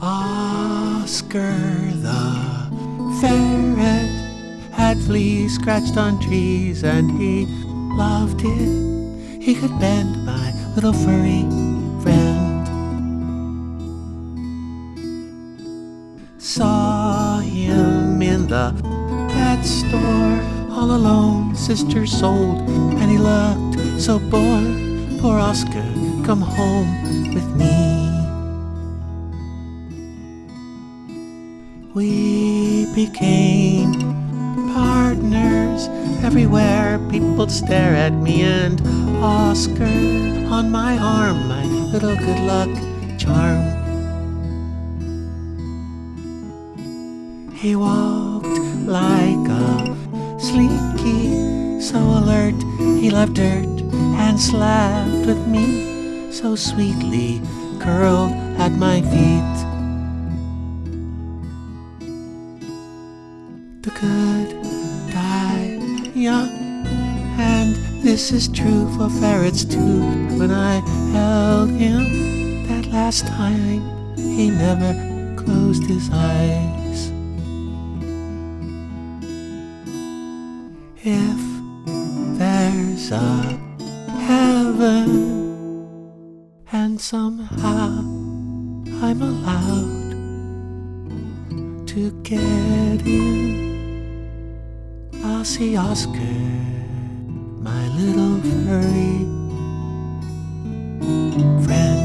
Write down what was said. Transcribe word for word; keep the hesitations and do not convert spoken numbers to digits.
Oscar the ferret had fleas scratched on trees, and he loved it. He could bend, my little furry friend. Saw him in the pet store, all alone, sister sold, and he looked so bored. Poor Oscar, come home with me. We became partners. Everywhere people stare at me, and Oscar on my arm, my little good luck charm. He walked like a slinky, so alert. He loved dirt and slapped with me, so sweetly curled at my feet. The good die young, and this is true for ferrets too. When I held him that last time, he never closed his eyes. If there's a heaven, and somehow I'm allowed to get in, I'll see Oscar, my little furry friend.